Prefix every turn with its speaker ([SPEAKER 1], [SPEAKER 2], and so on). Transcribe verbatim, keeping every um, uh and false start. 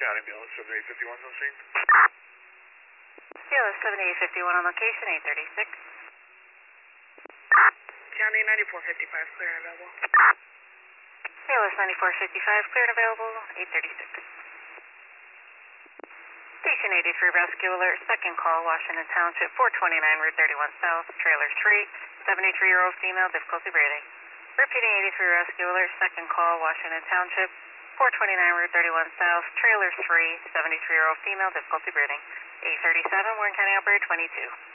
[SPEAKER 1] County ambulance seventy-eight fifty-one on scene.
[SPEAKER 2] B L S seventy-eight fifty-one on location, eight thirty-six.
[SPEAKER 3] County ninety-four fifty-five, clear and available.
[SPEAKER 2] B L S ninety-four fifty-five, clear and available, eight thirty-six. Station eighty-three rescue alert, second call, Washington Township, four twenty-nine Route thirty-one South, trailer three, seventy-three-year-old female, difficulty breathing. Repeating eighty-three rescue alert, second call, Washington Township, four twenty-nine Route thirty-one South, trailer three, seventy-three-year-old female, difficulty breathing. eight thirty-seven, Warren County Operator twenty-two.